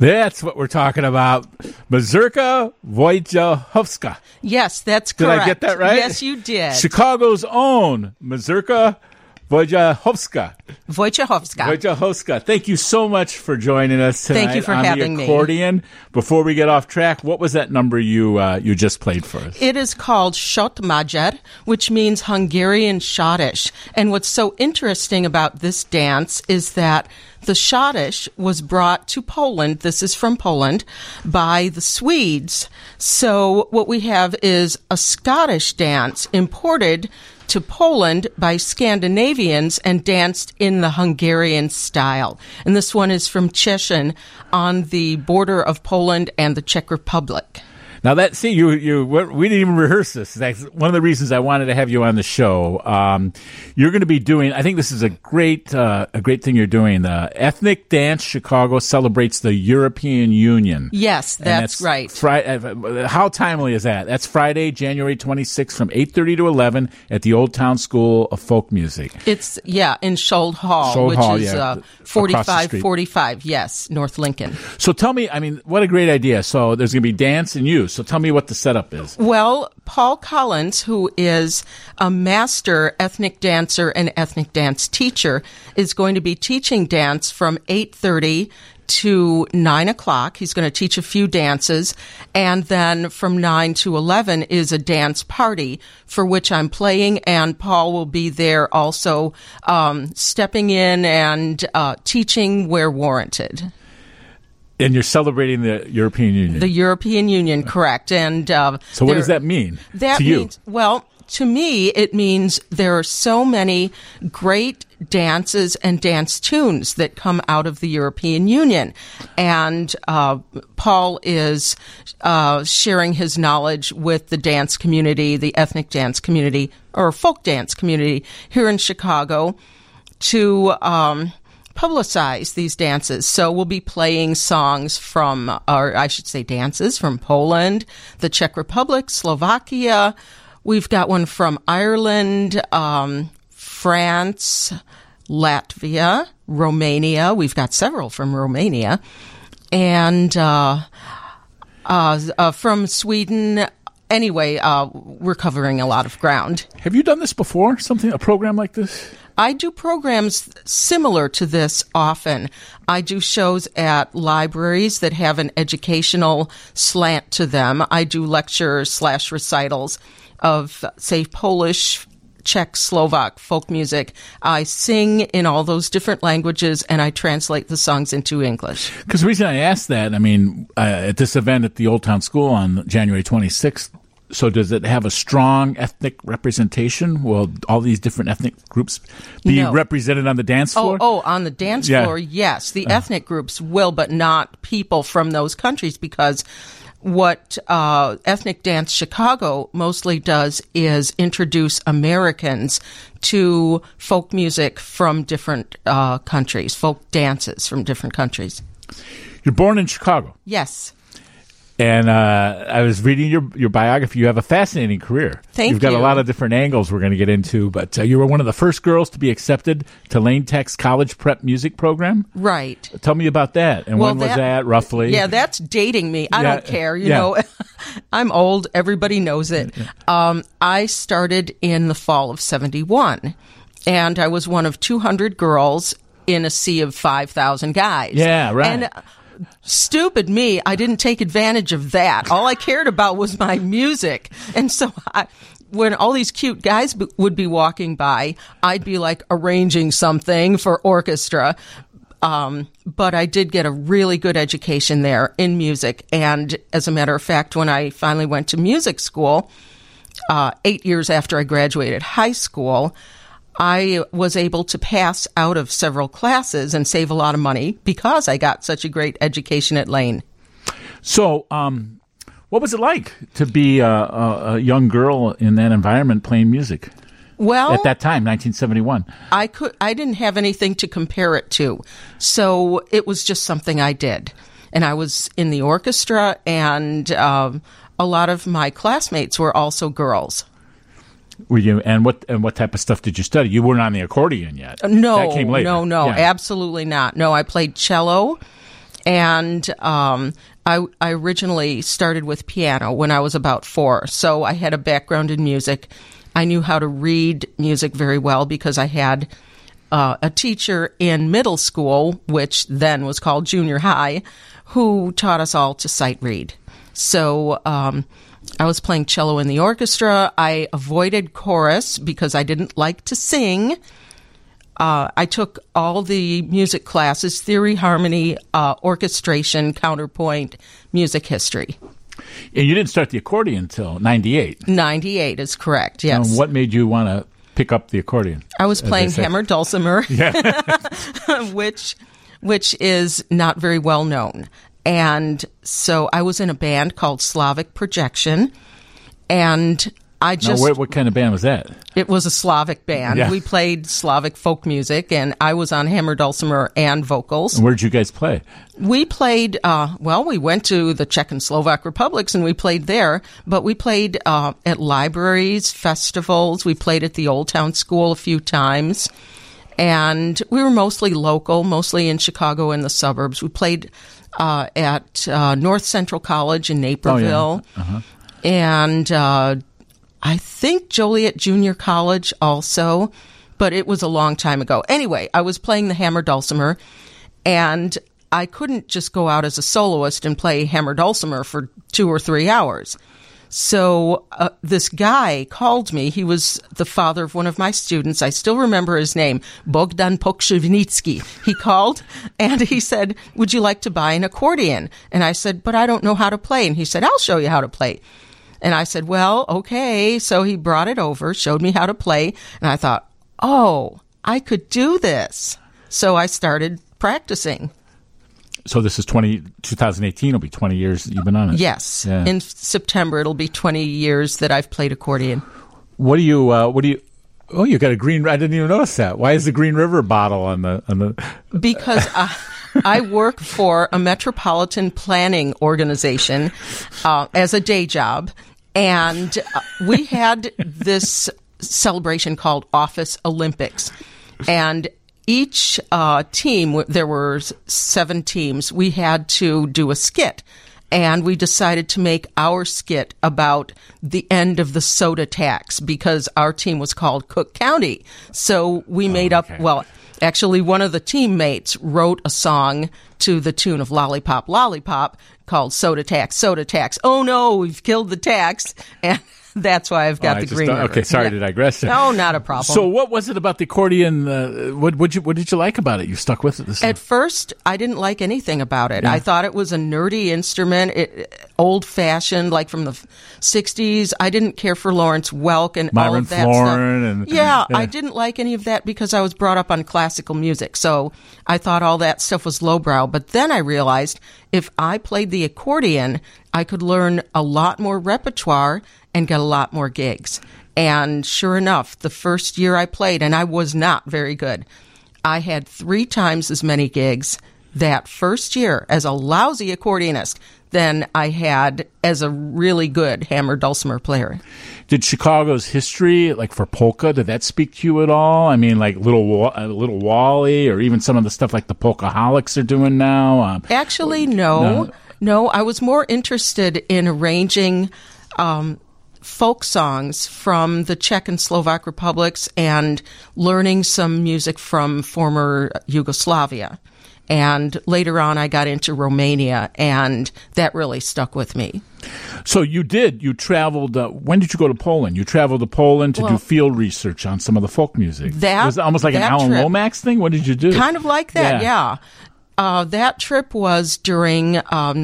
That's what we're talking about. Mazurka Wojciechowska. Yes, that's Did correct. I get that right? Yes, you did. Chicago's own Mazurka Wojciechowska. Wojciechowska. Thank you so much for joining us tonight. Thank you for on having the accordion. Before we get off track, what was that number you just played for us? It is called Shot Magyar, which means Hungarian schottish. And what's so interesting about this dance is that the schottish was brought to Poland, this is from Poland, by the Swedes. So what we have is a Scottish dance imported to Poland by Scandinavians and danced in the Hungarian style. And this one is from Cieszyn on the border of Poland and the Czech Republic. Now that, see, we didn't even rehearse this. That's one of the reasons I wanted to have you on the show. You're going to be doing, I think this is a great thing you're doing. The Ethnic Dance Chicago celebrates the European Union. Yes, that's right. How timely is that? That's Friday, January 26th from 8:30 to 11 at the Old Town School of Folk Music. It's, in Shold Hall, which is 4545, yes, North Lincoln. So tell me, what a great idea. So there's going to be dance and you. So tell me what the setup is. Well, Paul Collins, who is a master ethnic dancer and ethnic dance teacher, is going to be teaching dance from 8:30 to 9 o'clock. He's going to teach a few dances. And then from 9 to 11 is a dance party for which I'm playing. And Paul will be there also stepping in and teaching where warranted. And you're celebrating the European Union. The European Union, correct. And so what does that mean to you? Well, to me, it means there are so many great dances and dance tunes that come out of the European Union. And Paul is sharing his knowledge with the dance community, the ethnic dance community, or folk dance community here in Chicago to publicize these dances. So we'll be playing songs from, or I should say dances from Poland, the Czech Republic, Slovakia. We've got one from Ireland, France, Latvia, Romania. We've got several from Romania. And from Sweden. Anyway, we're covering a lot of ground. Have you done this before? A program like this? I do programs similar to this often. I do shows at libraries that have an educational slant to them. I do lectures/recitals of, say, Polish, Czech, Slovak folk music. I sing in all those different languages, and I translate the songs into English. Because the reason I asked that, at this event at the Old Town School on January 26th, so does it have a strong ethnic representation? Will all these different ethnic groups be represented on the dance floor? Oh, on the dance floor, yes. The ethnic groups will, but not people from those countries, because what Ethnic Dance Chicago mostly does is introduce Americans to folk music from different countries, folk dances from different countries. You're born in Chicago. Yes. And I was reading your biography. You have a fascinating career. Thank you. You've got a lot of different angles we're going to get into, but you were one of the first girls to be accepted to Lane Tech's college prep music program. Right. Tell me about that. And when was that, roughly? Yeah, that's dating me. I don't care. You know, I'm old. Everybody knows it. I started in the fall of 71, and I was one of 200 girls in a sea of 5,000 guys. Yeah, right. And stupid me, I didn't take advantage of that. All I cared about was my music. And so when all these cute guys would be walking by, I'd be like arranging something for orchestra. But I did get a really good education there in music. And as a matter of fact, when I finally went to music school, 8 years after I graduated high school, I was able to pass out of several classes and save a lot of money because I got such a great education at Lane. So, what was it like to be a young girl in that environment playing music? Well, at that time, 1971. I didn't have anything to compare it to. So it was just something I did. And I was in the orchestra, and a lot of my classmates were also girls. Were you? And what type of stuff did you study? You weren't on the accordion yet. No, that came later. No, absolutely not. No, I played cello And I originally started with piano when I was about 4. So I had a background in music. I knew how to read music very well because I had a teacher in middle school, which then was called junior high, who taught us all to sight read. So I was playing cello in the orchestra. I avoided chorus because I didn't like to sing. I took all the music classes, theory, harmony, orchestration, counterpoint, music history. And you didn't start the accordion until 98. 98 is correct, yes. And what made you want to pick up the accordion? I was playing hammer dulcimer, which is not very well known. And so I was in a band called Slavic Projection, and I just... Now, what kind of band was that? It was a Slavic band. Yeah. We played Slavic folk music, and I was on hammer dulcimer and vocals. And where did you guys play? We played, we went to the Czech and Slovak republics, and we played there, but we played at libraries, festivals. We played at the Old Town School a few times, and we were mostly local, mostly in Chicago and the suburbs. We played at North Central College in Naperville, and I think Joliet Junior College also, but it was a long time ago. Anyway, I was playing the hammer dulcimer, and I couldn't just go out as a soloist and play hammer dulcimer for 2 or 3 hours. So this guy called me. He was the father of one of my students. I still remember his name, Bogdan Pokrzywnicki. He called, and he said, would you like to buy an accordion? And I said, but I don't know how to play. And he said, I'll show you how to play. And I said, well, okay. So he brought it over, showed me how to play. And I thought, oh, I could do this. So I started practicing. So this is 2018. It'll be 20 years that you've been on it. Yes. Yeah. In September, it'll be 20 years that I've played accordion. What do you, oh, you got a green, I didn't even notice that. Why is the Green River bottle on the? Because I work for a metropolitan planning organization as a day job. And we had this celebration called Office Olympics. And each team, there were 7 teams, we had to do a skit. And we decided to make our skit about the end of the soda tax because our team was called Cook County. So we made up, actually, one of the teammates wrote a song to the tune of Lollipop, Lollipop called Soda Tax, Soda Tax. Oh, no, we've killed the tax. And that's why I've got the Green River. Okay, sorry to digress. No, not a problem. So what was it about the accordion? What did you like about it? You stuck with it? At first, I didn't like anything about it. Yeah. I thought it was a nerdy instrument, old-fashioned, like from the 60s. I didn't care for Lawrence Welk and Myron all of that Florin stuff. I didn't like any of that because I was brought up on classical music. So I thought all that stuff was lowbrow. But then I realized if I played the accordion, I could learn a lot more repertoire and get a lot more gigs. And sure enough, the first year I played, and I was not very good, I had 3 times as many gigs that first year as a lousy accordionist than I had as a really good hammer dulcimer player. Did Chicago's history, like for polka, did that speak to you at all? I mean, like Little Wally, or even some of the stuff like the Polkaholics are doing now? Actually, no. I was more interested in arranging folk songs from the Czech and Slovak republics and learning some music from former Yugoslavia. And later on, I got into Romania, and that really stuck with me. So you traveled, when did you go to Poland? You traveled to Poland to do field research on some of the folk music. Was it almost like an Alan Lomax thing? What did you do? Kind of like that, yeah. That trip was during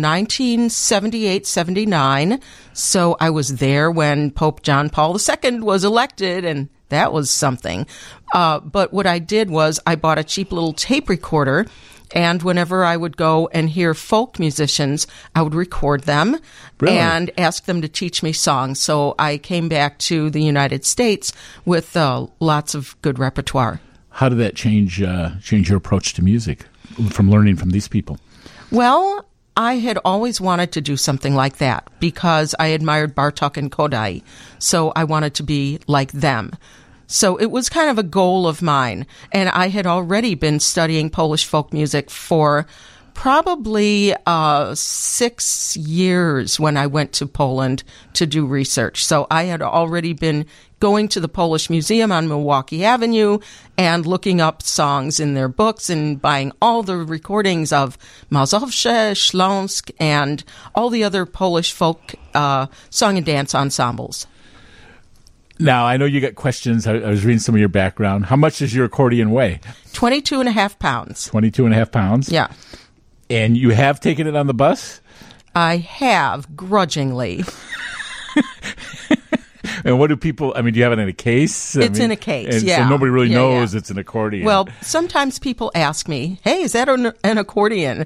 1978-79, so I was there when Pope John Paul II was elected, and that was something. But what I did was I bought a cheap little tape recorder, and whenever I would go and hear folk musicians, I would record them and ask them to teach me songs. So I came back to the United States with lots of good repertoire. How did that change your approach to music from learning from these people? Well, I had always wanted to do something like that because I admired Bartók and Kodály, so I wanted to be like them. So it was kind of a goal of mine, and I had already been studying Polish folk music for Probably 6 years when I went to Poland to do research. So I had already been going to the Polish Museum on Milwaukee Avenue and looking up songs in their books and buying all the recordings of Mazowsze, Śląsk, and all the other Polish folk song and dance ensembles. Now, I know you got questions. I was reading some of your background. How much does your accordion weigh? 22.5 pounds. 22.5 pounds? Yeah. And you have taken it on the bus? I have, grudgingly. And what do people, do you have it in a case? It's in a case, yeah. So nobody really knows it's an accordion. Well, sometimes people ask me, hey, is that an accordion?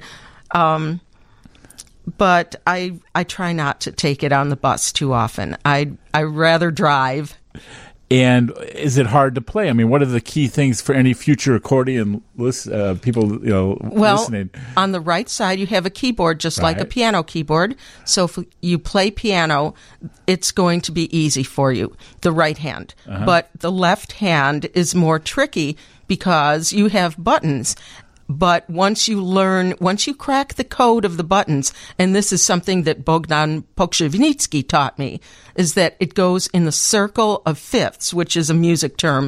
But I try not to take it on the bus too often. I rather drive. And is it hard to play? What are the key things for any future accordion people listening? On the right side, you have a keyboard, just like a piano keyboard. So if you play piano, it's going to be easy for you, the right hand. Uh-huh. But the left hand is more tricky because you have buttons. But once you crack the code of the buttons, and this is something that Bogdan Pokrzywnicki taught me, is that it goes in the circle of fifths, which is a music term.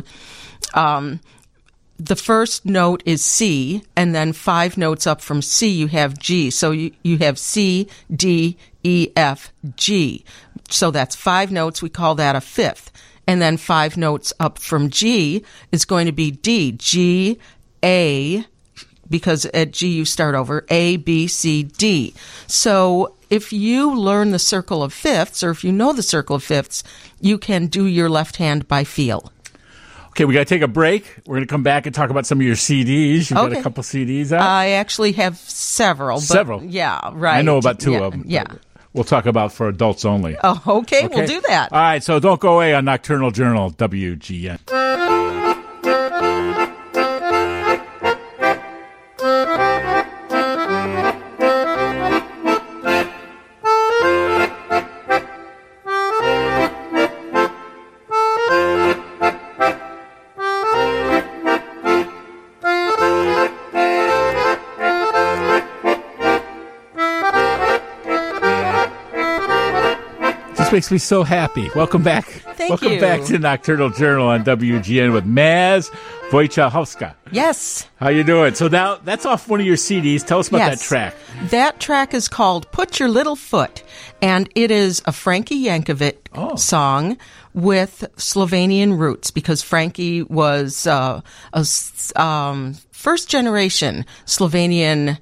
The first note is C, and then 5 notes up from C, you have G. So you have C, D, E, F, G. So that's 5 notes. We call that a fifth. And then 5 notes up from G is going to be D, G, A, because at G you start over, A, B, C, D. So if you learn the circle of fifths, or if you know the circle of fifths, you can do your left hand by feel. Okay, we got to take a break. We're going to come back and talk about some of your CDs. You've got a couple CDs out? I actually have several. Several? Yeah, right. I know about 2 of them. Yeah. We'll talk about for adults only. Oh, okay, we'll do that. All right, so don't go away on Nocturnal Journal, WGN. This makes me so happy. Welcome back. Welcome you. Back to Nocturnal Journal on WGN with Maz Wojciechowska. Yes. How you doing? So now that's off one of your CDs. Tell us about that track. That track is called Put Your Little Foot, and it is a Frankie Yankovic song with Slovenian roots, because Frankie was a first-generation Slovenian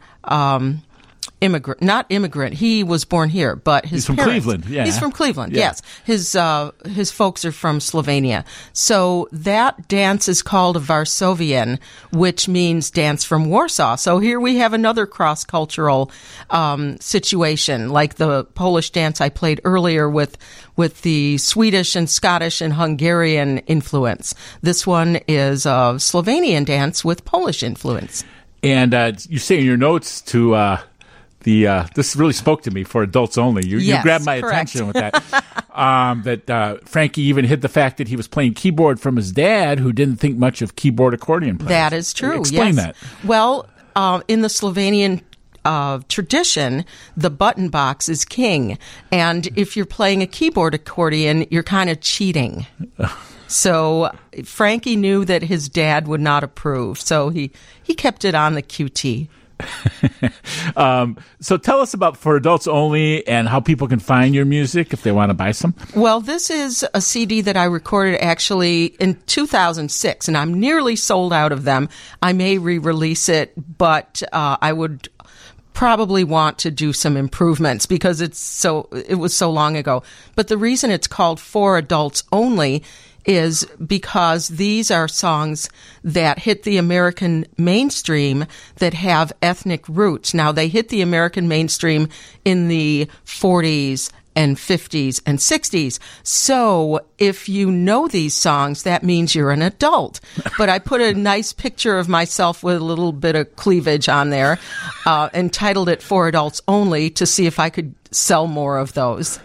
not immigrant. He was born here, but his parents. He's from Cleveland. Yeah. He's from Cleveland. Yeah. Yes. His folks are from Slovenia. So that dance is called a Varsovian, which means dance from Warsaw. So here we have another cross-cultural situation, like the Polish dance I played earlier with the Swedish and Scottish and Hungarian influence. This one is a Slovenian dance with Polish influence. And you say in your notes to this really spoke to me for adults only. You grabbed my attention with that. That Frankie even hid the fact that he was playing keyboard from his dad, who didn't think much of keyboard accordion players. That is true. Explain that. Well, in the Slovenian tradition, the button box is king, and if you're playing a keyboard accordion, you're kind of cheating. So Frankie knew that his dad would not approve, so he kept it on the QT. So tell us about For Adults Only and how people can find your music if they want to buy some. Well, this is a CD that I recorded actually in 2006, and I'm nearly sold out of them. I may re-release it, but I would probably want to do some improvements because it was so long ago. But the reason it's called For Adults Only is because these are songs that hit the American mainstream that have ethnic roots. Now, they hit the American mainstream in the 40s and 50s and 60s. So if you know these songs, that means you're an adult. But I put a nice picture of myself with a little bit of cleavage on there, and titled it For Adults Only to see if I could sell more of those.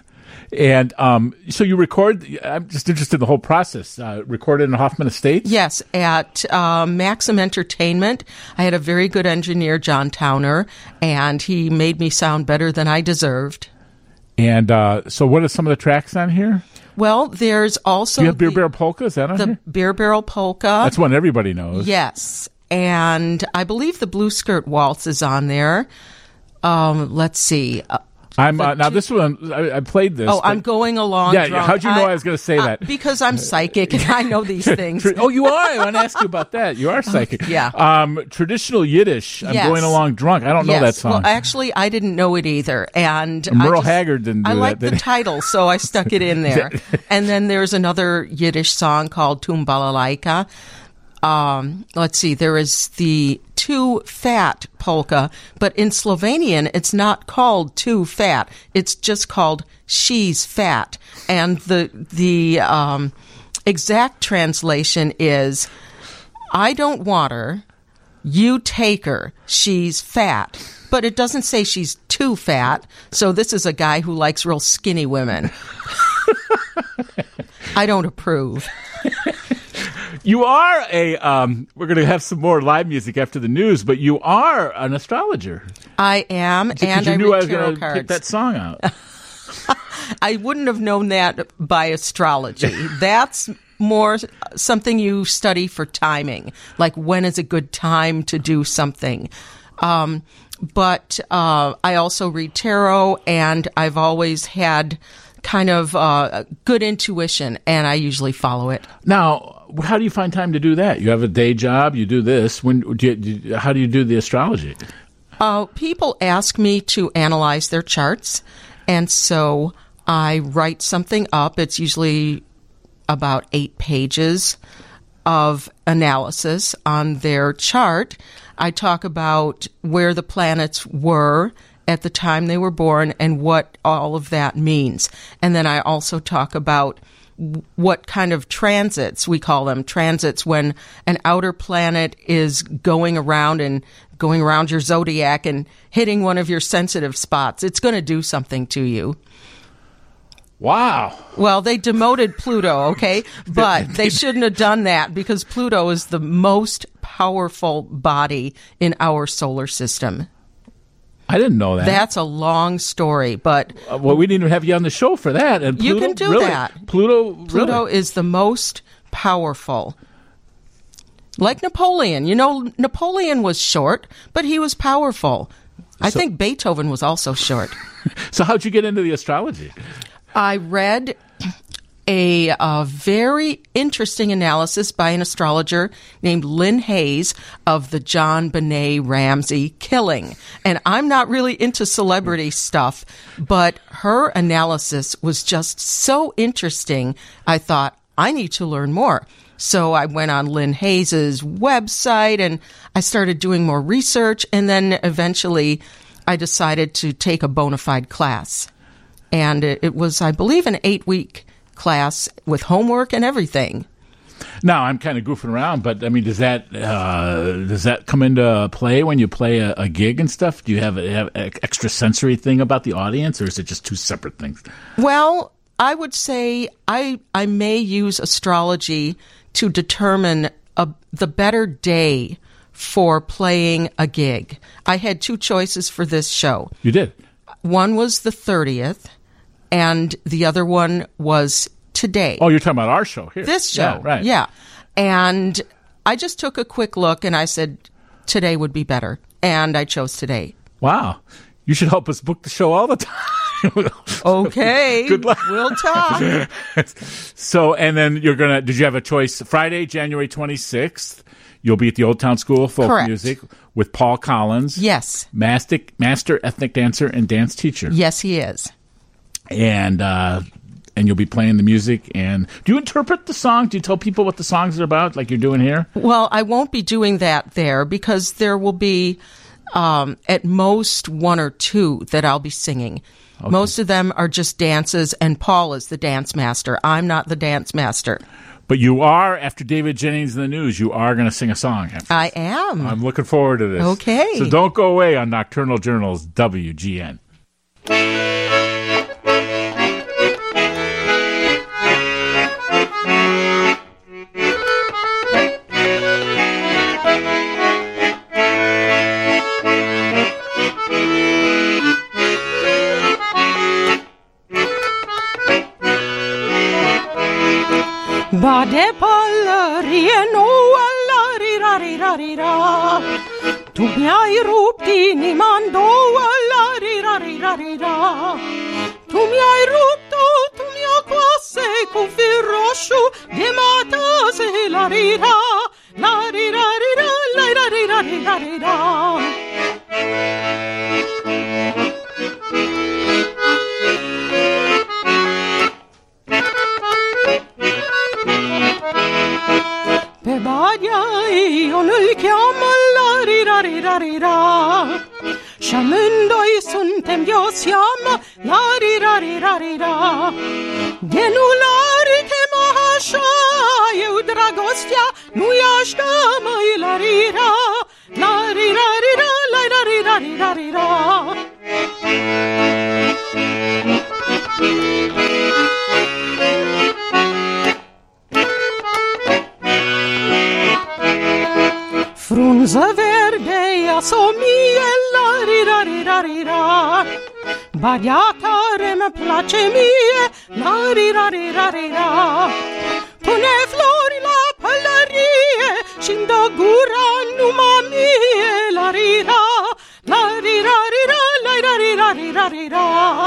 And so you record, I'm just interested in the whole process, recorded in Hoffman Estates? Yes, at Maxim Entertainment. I had a very good engineer, John Towner, and he made me sound better than I deserved. And so what are some of the tracks on here? Well, there's also... Do you have Beer Barrel Polka? Is that on here? The Beer Barrel Polka. That's one everybody knows. Yes. And I believe the Blue Skirt Waltz is on there. Let's see. This one, I played this. Oh, I'm going along. Yeah, drunk. How'd you know I was going to say that? Because I'm psychic and I know these things. Oh, you are? I want to ask you about that. You are psychic. Yeah. Traditional Yiddish, I'm going along drunk. I don't know that song. Well, actually, I didn't know it either. And Merle Haggard didn't do that. I liked the title, so I stuck it in there. And then there's another Yiddish song called Tum Balalaika. Let's see, there is the Too Fat polka, but in Slovenian, it's not called Too Fat. It's just called She's Fat. And the exact translation is, I don't want her, you take her, she's fat. But it doesn't say she's too fat, so this is a guy who likes real skinny women. I don't approve. You are we're going to have some more live music after the news, but you are an astrologer. I am, and you I knew read I was tarot going to cards. pick that song out. I wouldn't have known that by astrology. That's more something you study for timing, like when is a good time to do something. But I also read tarot, and I've always had kind of good intuition, and I usually follow it. Now, how do you find time to do that? You have a day job, you do this. How do you do the astrology? People ask me to analyze their charts, and so I write something up. It's usually about 8 pages of analysis on their chart. I talk about where the planets were at the time they were born and what all of that means. And then I also talk about what kind of transits, we call them transits, when an outer planet is going around your zodiac and hitting one of your sensitive spots. It's going to do something to you. Wow. Well, they demoted Pluto, okay? But they shouldn't have done that because Pluto is the most powerful body in our solar system. I didn't know that. That's a long story, but... well, we didn't even have you on the show for that. And Pluto, you can do really? that. Pluto is the most powerful. Like Napoleon. You know, Napoleon was short, but he was powerful. I think Beethoven was also short. So how'd you get into the astrology? I read a very interesting analysis by an astrologer named Lynn Hayes of the John Benet Ramsey killing. And I'm not really into celebrity stuff, but her analysis was just so interesting. I thought, I need to learn more. So I went on Lynn Hayes' website and I started doing more research. And then eventually I decided to take a bona fide class. And it was, I believe, an 8-week class with homework and everything. Now, I'm kind of goofing around, but I mean, does that come into play when you play a gig and stuff? Do you have an extra sensory thing about the audience, or is it just two separate things? Well, I would say I may use astrology to determine the better day for playing a gig. I had 2 choices for this show. You did? One was the 30th. And the other one was today. Oh, you're talking about our show here. This show. Yeah, right. Yeah. And I just took a quick look and I said, today would be better. And I chose today. Wow. You should help us book the show all the time. Okay. Good luck. We'll talk. So, and then did you have a choice? Friday, January 26th, you'll be at the Old Town School of Folk Music with Paul Collins. Yes. Master ethnic dancer and dance teacher. Yes, he is. And you'll be playing the music. And do you interpret the song? Do you tell people what the songs are about, like you're doing here? Well, I won't be doing that there because there will be at most 1 or 2 that I'll be singing. Okay. Most of them are just dances, and Paul is the dance master. I'm not the dance master. But you are, after David Jennings in the News, you are going to sing a song. I am. I'm looking forward to this. Okay. So don't go away on Nocturnal Journal's WGN. Bade pălărie nouă, la-ri-ra-ri-ra-ri-ra. Tu mi-ai rupt inima în două, la-ri-ra-ri-ra-ri-ra. Tu mi-ai rupt-o, tu mi-o coase cu fir roșu, de matase, la-ri-ra, la-ri-ra-ri-ra, la-ri-ra-ri-ra-ri-ra. Pe Badia Ion îl cheamă, la-ri-ra-ri-ra-ri-ra. Și amândoi suntem de o seamă, la-ri-ra-ri-ra-ri-ra. De nu l-ari chema așa, eu dragostea nu-i aș da, măi, la-ri-ra, la-ri-ra-ri-ra, la-ri-ra-ri-ra-ri-ra. Frunză verde, ia-s o mie, la-ri-ra-ri-ra-ri-ra. Badia care mă place mie, la-ri-ra-ri-ra-ri-ra. Pune flori la pălărie și-mi dă gura numai mie, la-ri-ra, la-ri-ra-ri-ra, la-ri-ra-ri-ra-ri-ra.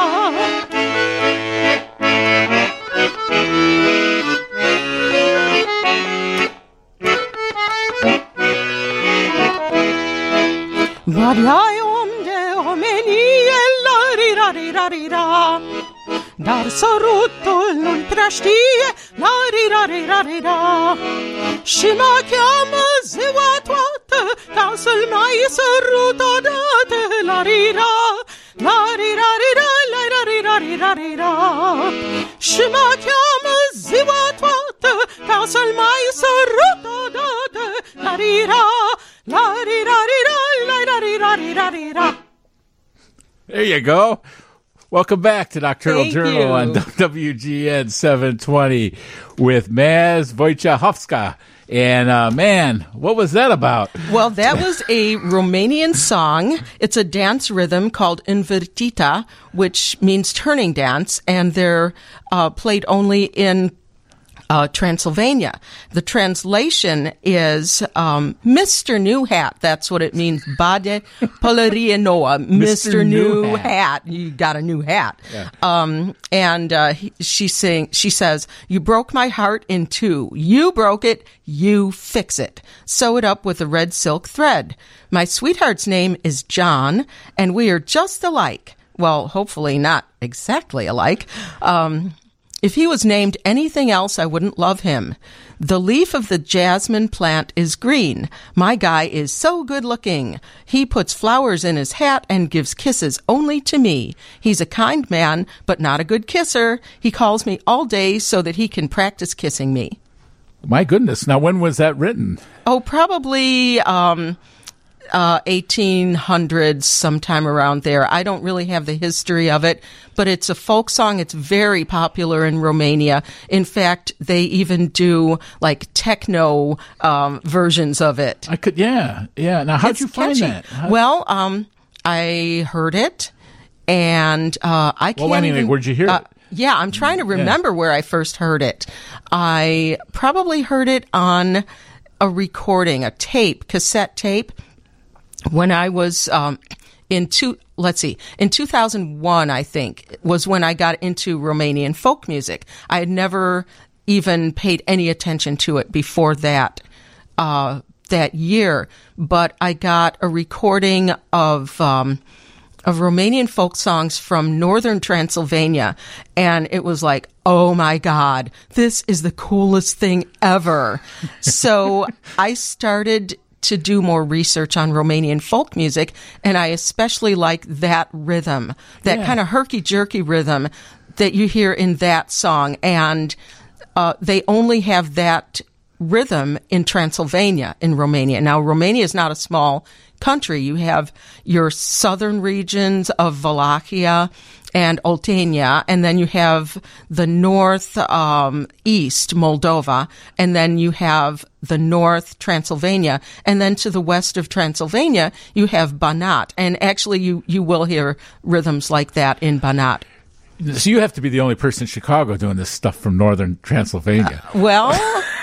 Badia-i om de omenie, la-ri-ra-ri-ra-ri-ra. Dar sărutul nu-l prea știe, la-ri-ra-ri-ra-ri-ra. Și mă cheamă ziua toată ca să-l mai sărut odată, la-ri-ra, la-ri-ra-ri-ra, la-ri-ra-ri-ra-ri-ra. Și mă cheamă ziua toată ca să-l mai sărut odată, la-ri-ra, la-ri-ra-ri-ra, la-ri-ra-ri-ra-ri-ra. There you go. Welcome back to Nocturnal Thank Journal you. on WGN 720 with Maz Wojciechowska. And man, what was that about? Well, that was a Romanian song. It's a dance rhythm called invertita, which means turning dance, and they're played only in Transylvania. The translation is Mr. New Hat. That's what it means. Bade Pălărie Nouă. Mr. New Hat. You got a new hat. Yeah. She says, you broke my heart in two. You broke it. You fix it. Sew it up with a red silk thread. My sweetheart's name is John, and we are just alike. Well, hopefully not exactly alike. If he was named anything else, I wouldn't love him. The leaf of the jasmine plant is green. My guy is so good looking. He puts flowers in his hat and gives kisses only to me. He's a kind man, but not a good kisser. He calls me all day so that he can practice kissing me. My goodness. Now, when was that written? Oh, probably 1800s, sometime around there. I don't really have the history of it, but it's a folk song. It's very popular in Romania. In fact, they even do like techno versions of it. Yeah. Now, how'd you find catchy. that? Well, I heard it, and I can't. Well, anyway, where'd you hear it? Yeah, I'm trying to remember where I first heard it. I probably heard it on a recording, a cassette tape. When I was in 2001, I think, was when I got into Romanian folk music. I had never even paid any attention to it before that year, but I got a recording of Romanian folk songs from northern Transylvania, and it was like, oh my God, this is the coolest thing ever. So I started to do more research on Romanian folk music, and I especially like that rhythm, that kind of herky-jerky rhythm that you hear in that song, and they only have that rhythm in Transylvania, in Romania. Now, Romania is not a small country. You have your southern regions of Wallachia and Oltenia, and then you have the north east Moldova, and then you have the north Transylvania, and then to the west of Transylvania you have Banat, and actually you will hear rhythms like that in Banat. So you have to be the only person in Chicago doing this stuff from northern Transylvania. Well,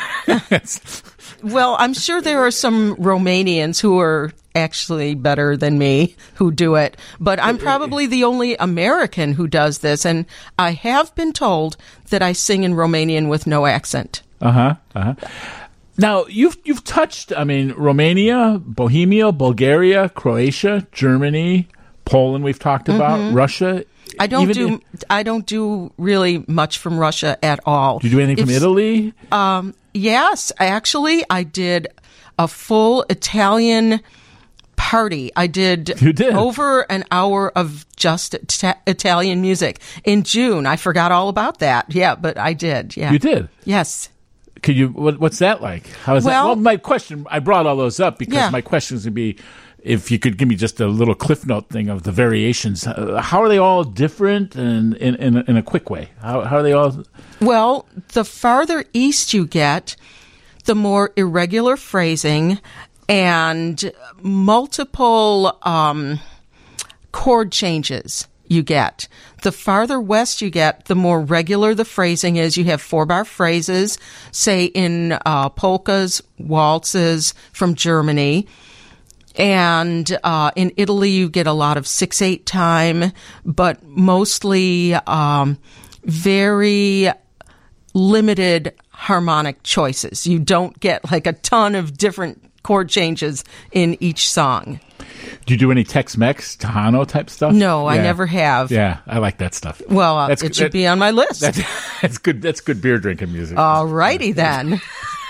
I'm sure there are some Romanians who are actually better than me who do it, but I'm probably the only American who does this, and I have been told that I sing in Romanian with no accent. Now, you've touched, Romania, Bohemia, Bulgaria, Croatia, Germany, Poland we've talked about, Russia. I don't do really much from Russia at all. Do you do anything from Italy? Yes, actually, I did a full Italian party. I did over an hour of just Italian music in June. I forgot all about that. Yeah, but I did. Yeah, you did. Yes. Could you? What's that like? How is that? Well, my question. I brought all those up because my question is going to be, if you could give me just a little cliff note thing of the variations. How are they all different, and in a quick way? How are they all? Well, the farther east you get, the more irregular phrasing and multiple chord changes you get. The farther west you get, the more regular the phrasing is. You have 4-bar phrases, say in polkas, waltzes from Germany. And in Italy, you get a lot of 6/8 time, but mostly very limited harmonic choices. You don't get like a ton of different chord changes in each song. Do you do any Tex-Mex, Tejano type stuff? No, I never have. Yeah, I like that stuff. Well, it should be on my list. That's good. That's good beer drinking music. All righty then.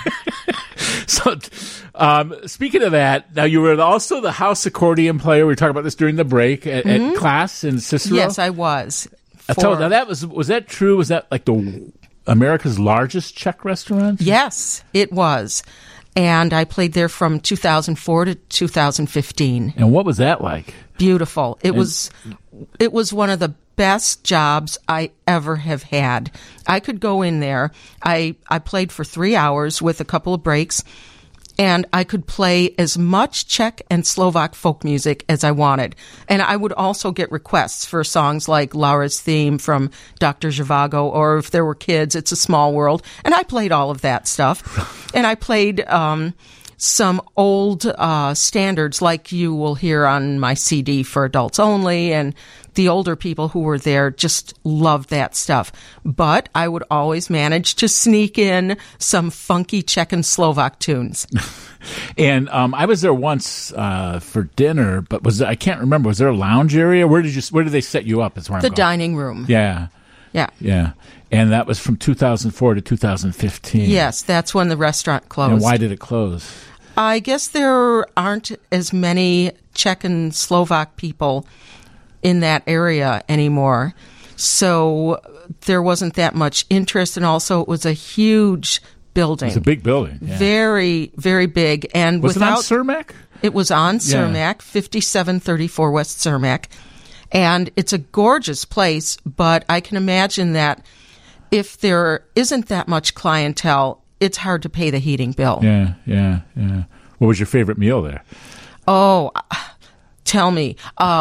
So, speaking of that, now you were also the house accordion player. We were talking about this during the break at class in Cicero. Yes, I was. Now that was that true? Was that like the America's largest Czech restaurant? Yes, it was. And I played there from 2004 to 2015. And what was that like? Beautiful. It was one of the best jobs I ever have had. I could go in there. I played for 3 hours with a couple of breaks, and I could play as much Czech and Slovak folk music as I wanted. And I would also get requests for songs like Laura's Theme from Dr. Zhivago, or if there were kids, It's a Small World. And I played all of that stuff. And I played some old standards like you will hear on my CD for Adults Only, and the older people who were there just loved that stuff. But I would always manage to sneak in some funky Czech and Slovak tunes. And I was there once for dinner, but I can't remember. Was there a lounge area? Where did they set you up? Is where I'm going. Dining room. Yeah. And that was from 2004 to 2015. Yes, that's when the restaurant closed. And why did it close? I guess there aren't as many Czech and Slovak people in that area anymore. So there wasn't that much interest, and also it was a huge building. It's a big building. Yeah. Very, very big. And was it on Cermak? It was on Cermak, 5734 West Cermak. And it's a gorgeous place, but I can imagine that if there isn't that much clientele, it's hard to pay the heating bill. Yeah. What was your favorite meal there? Oh, tell me.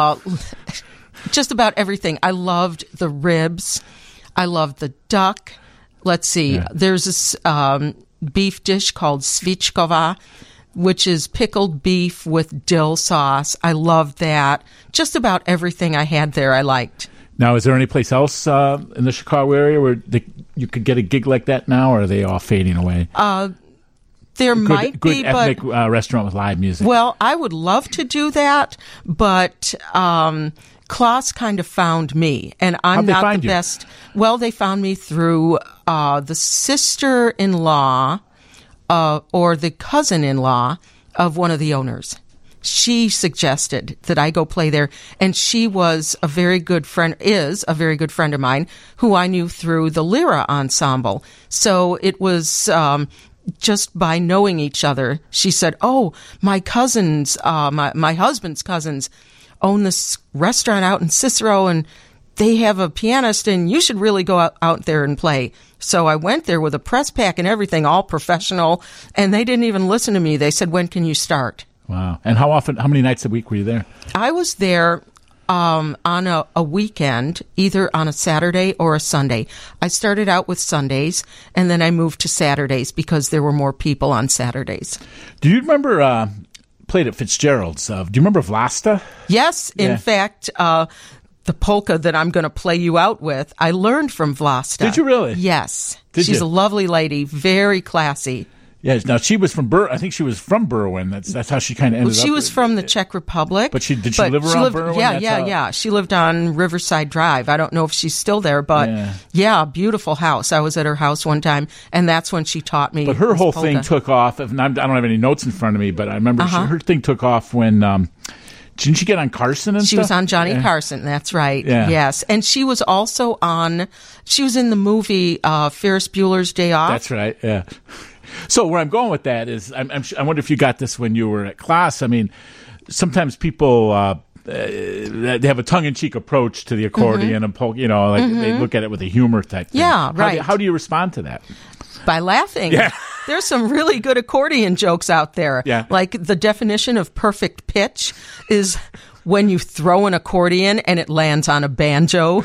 Just about everything. I loved the ribs. I loved the duck. Let's see. Yeah. There's this beef dish called svichkova, which is pickled beef with dill sauce. I loved that. Just about everything I had there I liked. Now, is there any place else in the Chicago area where you could get a gig like that now, or are they all fading away? There might be, good ethnic restaurant with live music. Well, I would love to do that, but Klaus kind of found me, and I'm not the best. Well, they found me through the sister-in-law or the cousin-in-law of one of the owners. She suggested that I go play there, and she was a very good friend of mine who I knew through the Lyra Ensemble. So it was just by knowing each other. She said, "Oh, my cousins, my husband's cousins own this restaurant out in Cicero, and they have a pianist, and you should really go out there and play." So I went there with a press pack and everything, all professional, and they didn't even listen to me. They said, "When can you start?" Wow. And how many nights a week were you there? I was there on a weekend, either on a Saturday or a Sunday. I started out with Sundays, and then I moved to Saturdays because there were more people on Saturdays. Do you remember, played at Fitzgerald's, do you remember Vlasta? Yes. In fact, the polka that I'm going to play you out with, I learned from Vlasta. Did you really? Yes. Did She's you? a lovely lady, very classy. Yeah, now she was from I think she was from Berwyn. That's how she kind of ended up. She was from the Czech Republic. But did she live around Berwyn? Yeah. She lived on Riverside Drive. I don't know if she's still there, but yeah, beautiful house. I was at her house one time, and that's when she taught me. But her whole polka. thing took off. And I don't have any notes in front of me, but I remember her thing took off when. Didn't she get on Carson and stuff? She was on Johnny Carson. That's right. Yeah. Yes. And she was also she was in the movie Ferris Bueller's Day Off. That's right. Yeah. So where I'm going with that is, I wonder if you got this when you were at class. I mean, sometimes people they have a tongue-in-cheek approach to the accordion and polka. They look at it with a humor type thing. Yeah, right. How do you respond to that? By laughing. Yeah. There's some really good accordion jokes out there. Yeah. Like the definition of perfect pitch is when you throw an accordion and it lands on a banjo.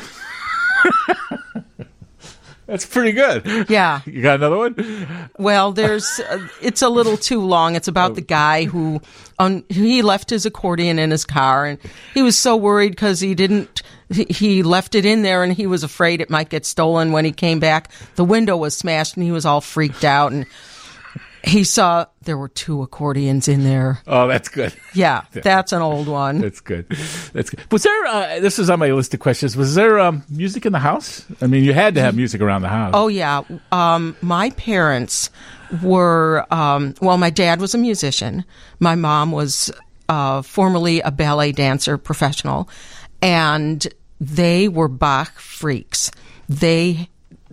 That's pretty good. Yeah. You got another one? Well, it's a little too long. It's about the guy who he left his accordion in his car, and he was so worried because he left it in there, and he was afraid it might get stolen. When he came back, the window was smashed, and he was all freaked out, and he saw there were 2 accordions in there. Oh, that's good. Yeah, that's an old one. That's good. That's good. Was there, this is on my list of questions, was there music in the house? I mean, you had to have music around the house. Oh, yeah. My parents were, my dad was a musician. My mom was formerly a ballet dancer professional, and they were Bach freaks. They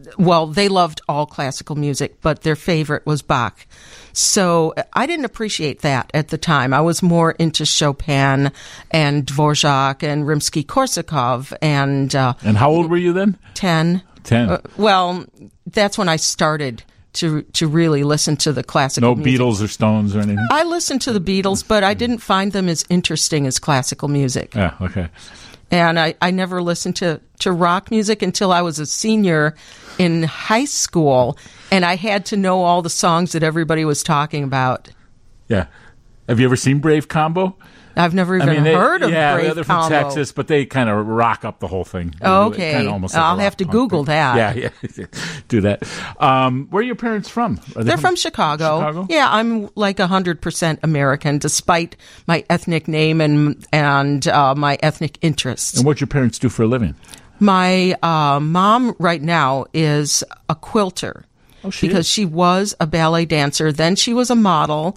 loved all classical music, but their favorite was Bach. So I didn't appreciate that at the time. I was more into Chopin and Dvorak and Rimsky-Korsakov. And how old were you then? 10. 10. That's when I started to really listen to the classical music. No Beatles or Stones or anything? I listened to the Beatles, but I didn't find them as interesting as classical music. Yeah, okay. And I never listened to rock music until I was a senior in high school, and I had to know all the songs that everybody was talking about. Yeah. Have you ever seen Brave Combo? I've never even heard of Brave they're from Combo. Texas, but they kind of rock up the whole thing. Okay. Kind of almost like I'll have to Google that. Yeah, do that. Where are your parents from? They're from Chicago. Chicago? Yeah, I'm like 100% American, despite my ethnic name and my ethnic interests. And what your parents do for a living? My mom right now is a quilter. Oh, she was a ballet dancer. Then she was a model.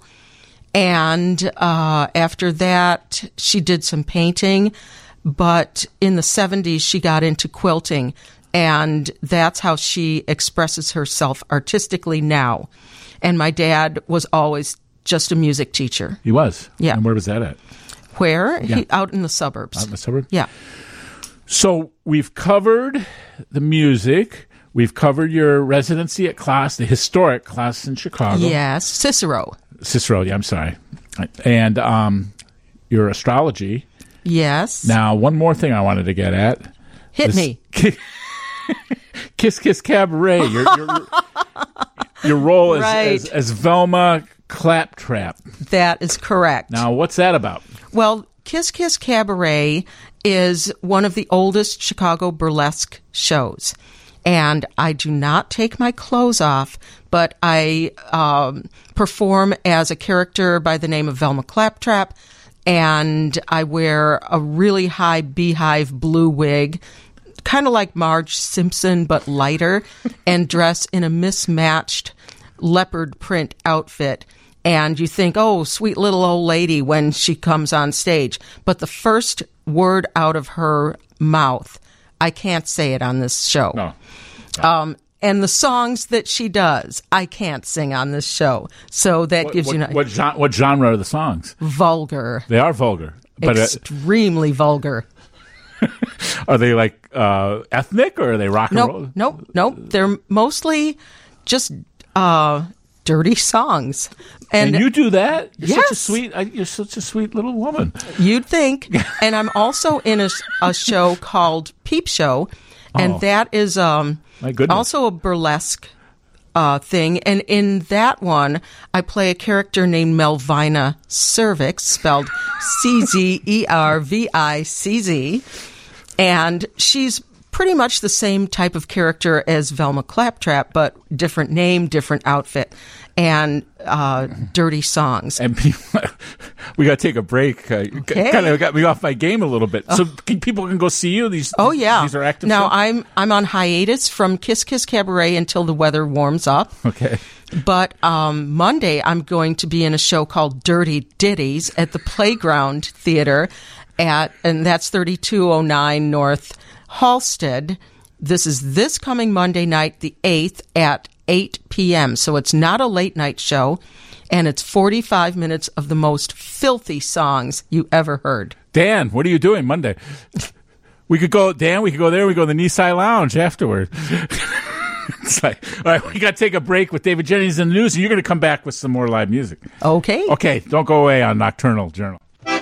And after that, she did some painting. But in the 70s, she got into quilting. And that's how she expresses herself artistically now. And my dad was always just a music teacher. He was? Yeah. And where was that at? Where? Yeah. Out in the suburbs. Out in the suburbs? Yeah. So we've covered the music. We've covered your residency at class, the historic class in Chicago. Yes, Cicero, yeah, I'm sorry. And your astrology. Yes. Now, one more thing I wanted to get at. Hit me. Kiss Kiss Cabaret. Your role as Velma Claptrap. That is correct. Now, what's that about? Well, Kiss Kiss Cabaret is one of the oldest Chicago burlesque shows. And I do not take my clothes off, but I perform as a character by the name of Velma Claptrap, and I wear a really high beehive blue wig, kind of like Marge Simpson, but lighter, and dress in a mismatched leopard print outfit. And you think, oh, sweet little old lady when she comes on stage. But the first word out of her mouth, I can't say it on this show. No. And the songs that she does, I can't sing on this show. So that gives you... What genre are the songs? Vulgar. They are vulgar. But extremely vulgar. Are they like ethnic or are they rock and roll? Nope. They're mostly just dirty songs. And you do that? You're Yes. you're such a sweet little woman. You'd think. And I'm also in a show called Peep Show, and that is My goodness. also a burlesque thing. And in that one, I play a character named Melvina Cervix, spelled Czervicz, and she's pretty much the same type of character as Velma Claptrap, but different name, different outfit, and dirty songs. And we got to take a break. Okay. Kind of got me off my game a little bit. So people can go see you? These are active Now shows? I'm on hiatus from Kiss Kiss Cabaret until the weather warms up. Okay. But Monday I'm going to be in a show called Dirty Ditties at the Playground Theater and that's 3209 North Halsted. This is this coming Monday night, the 8th at 8 p.m. So it's not a late night show, and it's 45 minutes of the most filthy songs you ever heard. Dan, what are you doing Monday? We could go there. We go to the Nisai Lounge afterward. It's like, all right, we got to take a break with David Jennings in the news, and you're going to come back with some more live music. Okay. Okay, don't go away on Nocturnal Journal.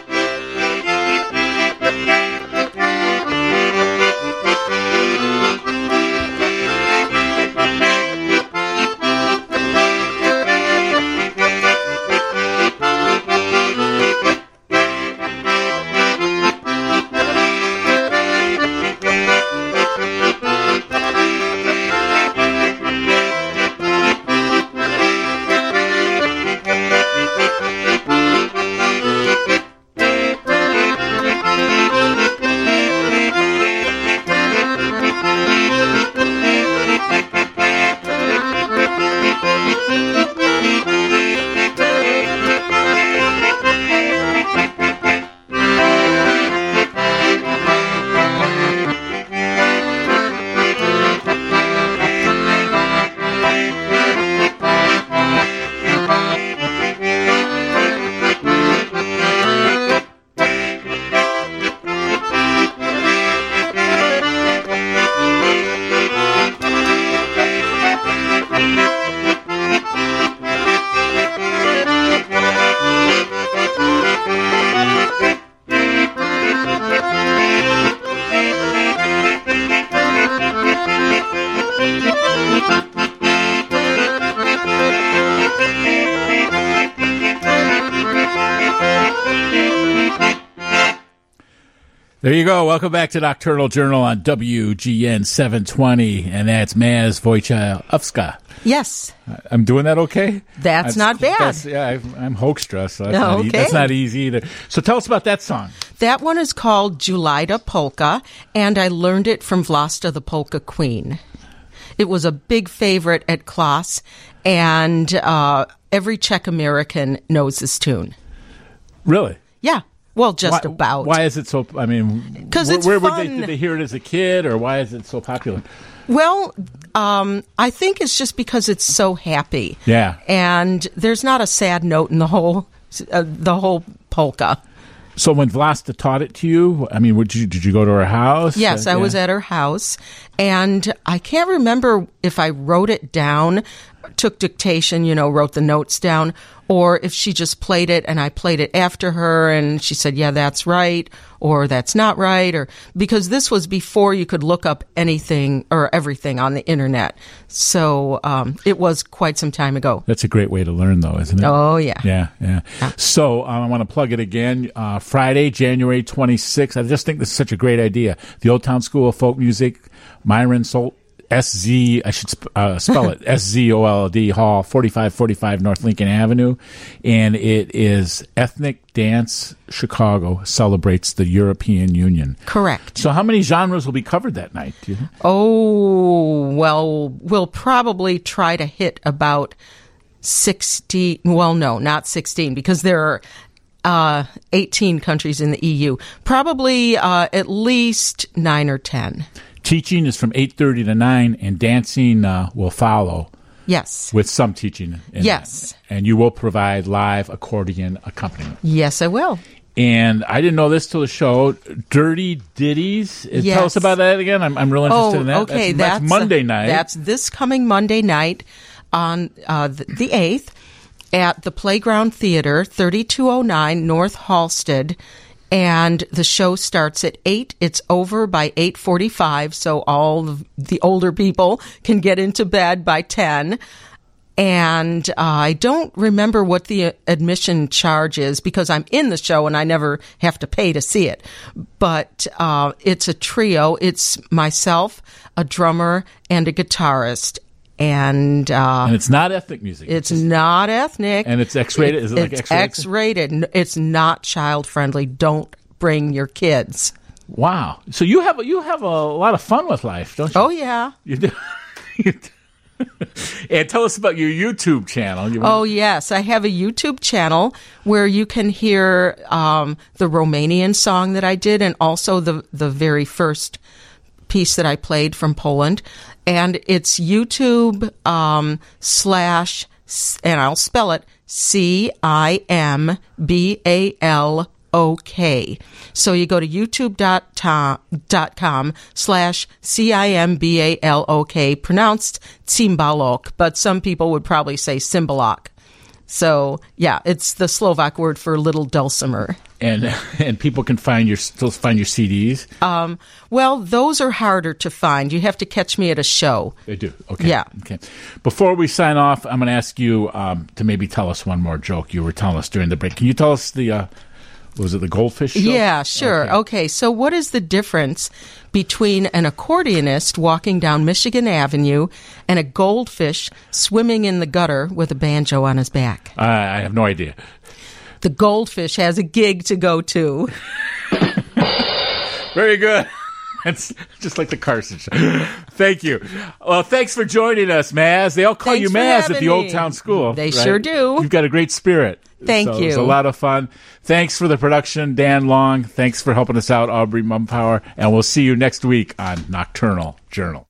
There you go. Welcome back to Nocturnal Journal on WGN 720, and that's Maz Wojciechowska. Yes. I'm doing that okay? That's not bad. I'm Hoekstra, so Okay. That's not easy either. So tell us about that song. That one is called Julita Polka, and I learned it from Vlasta the Polka Queen. It was a big favorite at class, and every Czech American knows this tune. Really? Yeah. Well, just about. Why is it so? I mean, because it's fun. Did they hear it as a kid, or why is it so popular? Well, I think it's just because it's so happy. Yeah. And there's not a sad note in the whole polka. So when Vlasta taught it to you, I mean, did you go to her house? Yes, I was at her house, and I can't remember if I wrote it down, took dictation, wrote the notes down, or if she just played it and I played it after her and she said, yeah, that's right, or that's not right, or because this was before you could look up anything or everything on the internet. So it was quite some time ago. That's a great way to learn, though, isn't it? Oh, yeah. Yeah. So I want to plug it again. Friday, January 26th. I just think this is such a great idea. The Old Town School of Folk Music, Myron Solt. SZ, I should spell it, SZOLD Hall, 4545 North Lincoln Avenue. And it is Ethnic Dance Chicago celebrates the European Union. Correct. So how many genres will be covered that night, do you think? Oh, well, we'll probably try to hit about 16. Well, no, not 16, because there are 18 countries in the EU. Probably at least 9 or 10. Teaching is from 8:30 to 9, and dancing will follow. Yes. With some teaching. Yes. And you will provide live accordion accompaniment. Yes, I will. And I didn't know this till the show. Dirty Ditties. Yes. Tell us about that again. I'm real interested in that. Okay. That's Monday night. That's this coming Monday night. on the 8th at the Playground Theater, 3209 North Halsted. And the show starts at 8. It's over by 8:45, so all of the older people can get into bed by 10. And I don't remember what the admission charge is because I'm in the show and I never have to pay to see it. But it's a trio. It's myself, a drummer, and a guitarist. And it's not ethnic music. It's not ethnic. And it's X-rated? Is it like It's X-rated? X-rated. It's not child-friendly. Don't bring your kids. Wow. So you have a lot of fun with life, don't you? Oh, yeah. You do. You do. And tell us about your YouTube channel. Oh, yes. I have a YouTube channel where you can hear the Romanian song that I did and also the very first piece that I played from Poland. And it's YouTube / and I'll spell it, CIMBALOK. So you go to youtube.com/CIMBALOK, pronounced Cimbalok, but some people would probably say Cymbalok. So, yeah, it's the Slovak word for little dulcimer. And people can still find your CDs? Well, those are harder to find. You have to catch me at a show. They do. Okay. Yeah. Okay. Before we sign off, I'm going to ask you to maybe tell us one more joke you were telling us during the break. Can you tell us was it the goldfish show? Yeah, sure. Okay. So what is the difference between an accordionist walking down Michigan Avenue and a goldfish swimming in the gutter with a banjo on his back? I have no idea. The goldfish has a gig to go to. Very good. It's just like the Carson Show. Thank you. Well, thanks for joining us, Maz. They all call you Maz at the Old Town School. They sure do. You've got a great spirit. Thank you. It was a lot of fun. Thanks for the production, Dan Long. Thanks for helping us out, Aubrey Mumpower. And we'll see you next week on Nocturnal Journal.